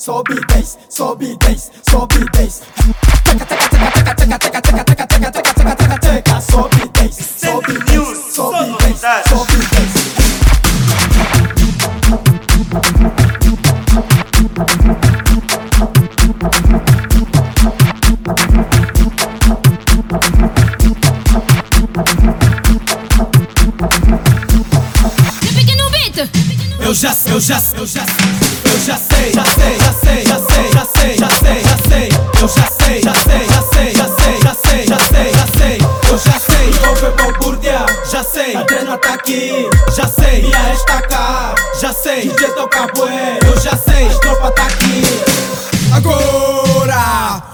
sobe, desce, sobe, desce, sobe, desce. Teca, teca, teca, teca, teca, teca, teca, teca, teca, teca, teca, teca, teca, sobe, desce, sobe, desce, sobe, desce, sobe, desce. Eu já sei, eu já sei, eu já sei, eu já sei, já sei, já sei, já sei, já sei, já sei, já sei, eu já sei, já sei, já sei, já sei, já sei, já sei, já sei, eu já sei, vou ver balbúrdia, já sei, a trena tá aqui, já sei, ia estacar, já sei, DJ toca bué, eu já sei, a tropa tá aqui, agora!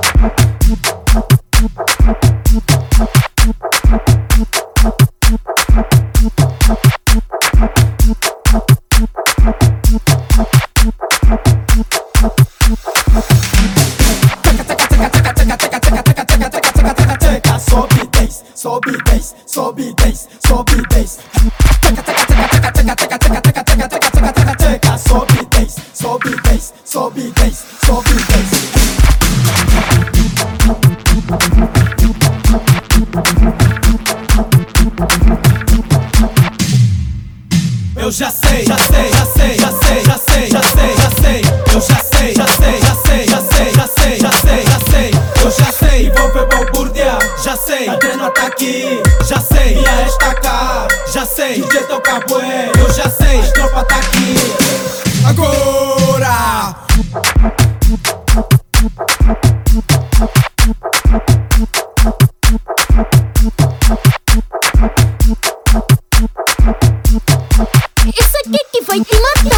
Sobe, desce, sobe, desce, sobe, desce. Teca, teca, teca, teca, teca, teca, teca, teca, teca, teca, teca, teca, teca, sobe, desce, sobe, desce, sobe, desce, sobe, desce. Eu já sei, já sei, já sei, já sei, já sei, já sei, já sei. Eu já sei, já sei, já sei, já sei, já sei, já sei, já sei. Eu já sei, vou ver balbúrdia, já sei, a trena tá aqui, já sei, ia estacar, já sei, DJ toca bué, eu já sei, a tropa tá aqui, agora! Isso aqui que vai te matar.